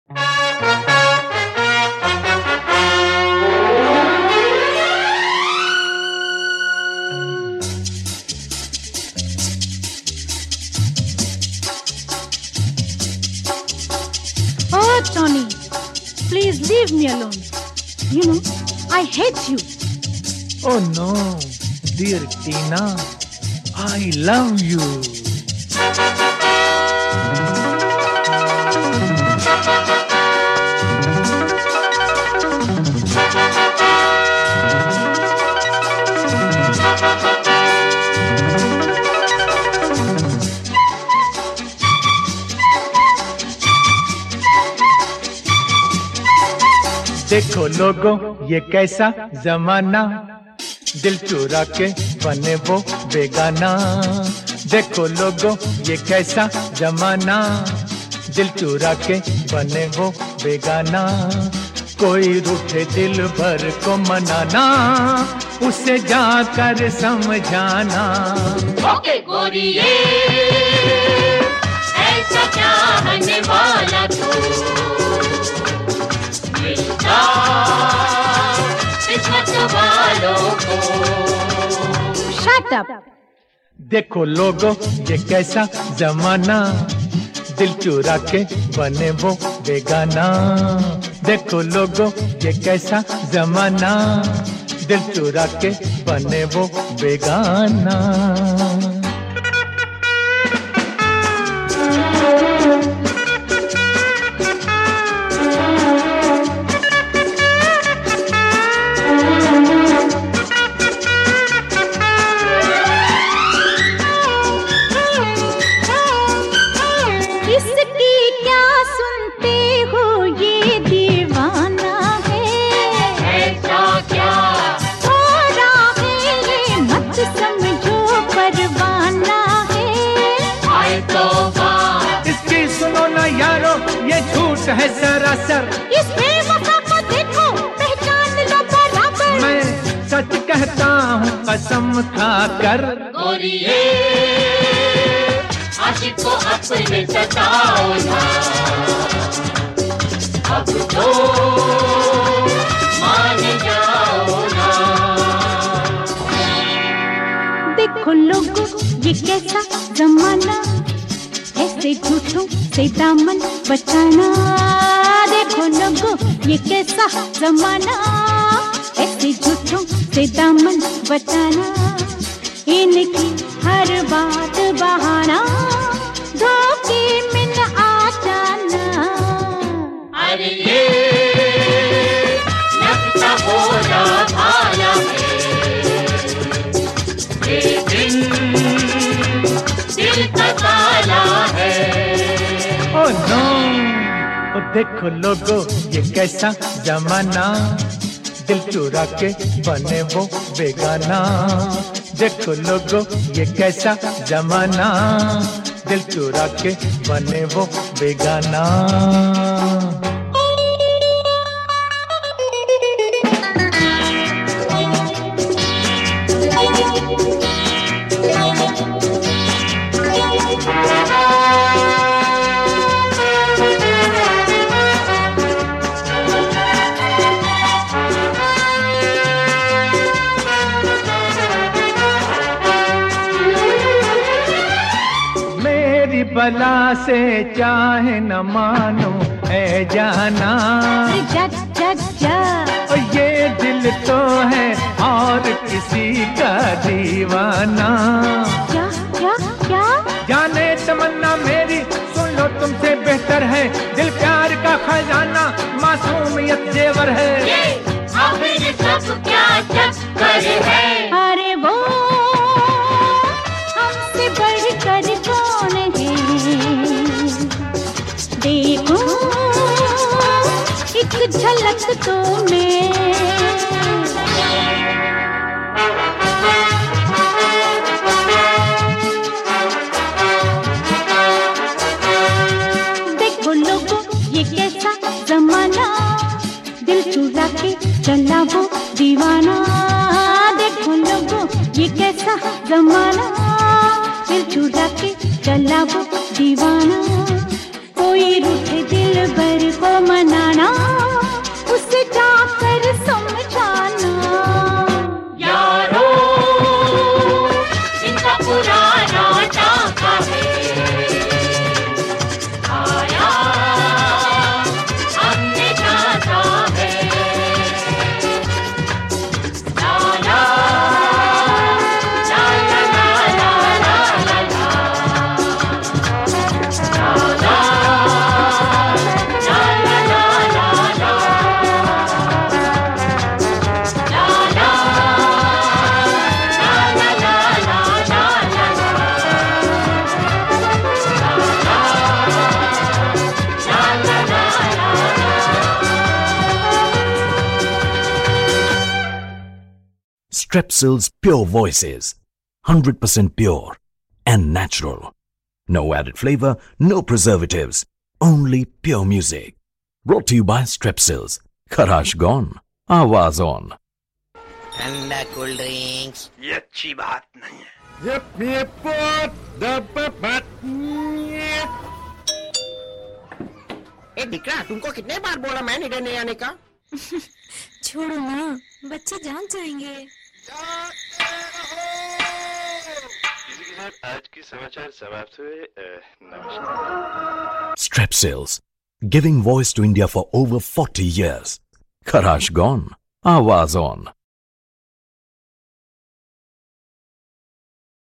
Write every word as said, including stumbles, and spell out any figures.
Oh, Tony, please leave me alone. You know, I hate you. Oh no, dear Tina, I love you. देखो लोगों ये कैसा जमाना, दिल चुरा के बने वो बेगाना। देखो लोगों ये कैसा जमाना, दिल चुरा के बने वो बेगाना। कोई रूठे दिल भर को मनाना, उसे जाकर समझाना। ओके गोरिये, ऐसा चाहने वाला तू मिलता किस्मत वालों को। Shut up. देखो लोगों ये कैसा जमाना, दिल चुरा के बने वो बेगाना। देखो लोगों ये कैसा जमाना, दिल चुरा के बने वो बेगाना। इसकी क्या सुनते हो, ये दीवाना है। ऐसा क्या हो रहा है ये मत समझो परवाना है। आए तौबा, इसकी सुनो ना यारो, ये झूठ है सरासर। इस बेवफा को देखो, पहचान लो बराबर। मैं सच कहता हूँ कसम खाकर। गोरिये आशिक को अपने सताओ ना, अब तो मान जाओ ना। देखो लोगों ये कैसा जमाना, ऐसे झूठों से दामन बचाना। देखो लोगों ये कैसा जमाना, ऐसे झूठों से दामन बचाना। इनकी हर बात बहाना, धोखे में न आ जाना। अरे ये लगता बोला भाला है, ये दिन दिल का ताला है। ओ नो, ओ देखो लोगों ये कैसा जमाना, दिल चुरा के बने वो बेगाना। देखो लोगों ये कैसा जमाना, दिल चुरा के बने वो बेगाना। बला से चाहे न मानो ऐ जाना, जा जा जा। और ये दिल तो है और किसी का दीवाना। क्या क्या क्या? जाने तमन्ना मेरी, सुन लो तुमसे बेहतर है, दिल प्यार का खजाना, मासूमियत जेवर है। ये आखिर सब क्या चक्कर है? अरे वो हमसे बढ़कर कौन है, देखो एक झलक तो मैं। देखो लोगों ये कैसा जमाना, दिल चुरा के चला वो दीवाना। देखो लोगों ये कैसा जमाना, दिल चुरा के चला वो दीवाना। कोई रूठे दिल भर को Strepsils Pure Voices. one hundred percent pure and natural. No added flavor, no preservatives. Only pure music. Brought to you by Strepsils. Kharash gone. Awaaz on. ठंडा कोल्ड ड्रिंक्स। ये अच्छी बात नहीं है। ए दिकरा, तुमको कितने बार बोला मैं इधर नहीं आने का? छोड़ो ना, बच्चे जान जाएंगे। इसी के साथ आज की समाचार समाप्त हुए। नमस्कार। Strepsils. Giving voice to India for over forty years. Kharash gone. Awaaz on.